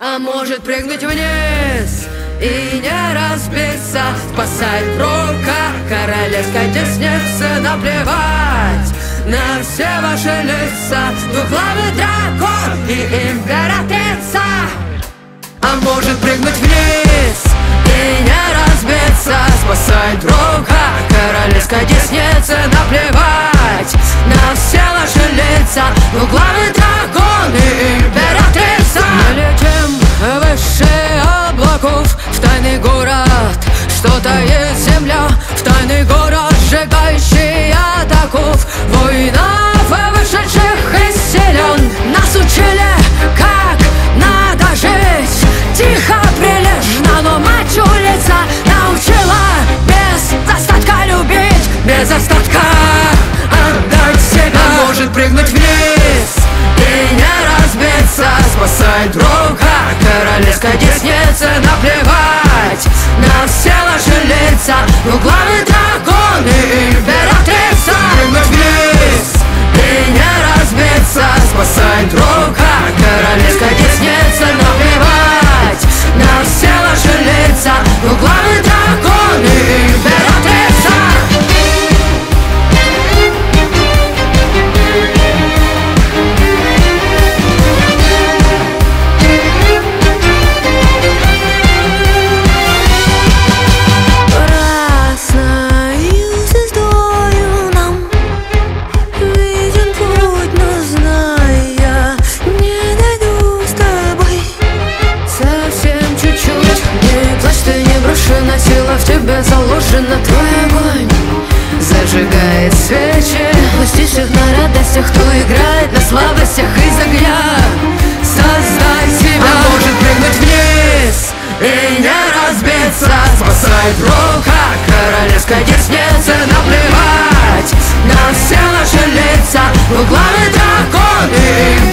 А может прыгнуть вниз и не разбиться, спасать друга королевской десницы, наплевать на все ваши лица, двухглавый дракон и императрица. А может прыгнуть вниз и не разбиться, спасать друга королевской десницы, наплевать на все ваши лица, двухглавый дракон и императрица. Мы летим выше облаков в тайный город, что таит земля, в тайный город, сжигающий атаков, воинов вышедших из селен. Нас учили, как надо жить, тихо, прилежно, но мать улица научила без остатка любить, без остатка отдать себя. А может прыгнуть вниз и не разбиться, спасать друга королевской десницы, наплевать на все ваши лица, двухглавый дракон и императрица. Прыгнуть вниз и не разбиться, спасать друга королевской десницы, наплевать на все ваши лица, двухглавый дракон и императрица. Сила в тебе заложена, твой огонь зажигает свечи. Пустишь на радостях, кто играет на слабостях из огня. Создай себя. А может прыгнуть вниз и не разбиться, спасать друга королевской десницы, наплевать на все наши лица, двухглавый дракон и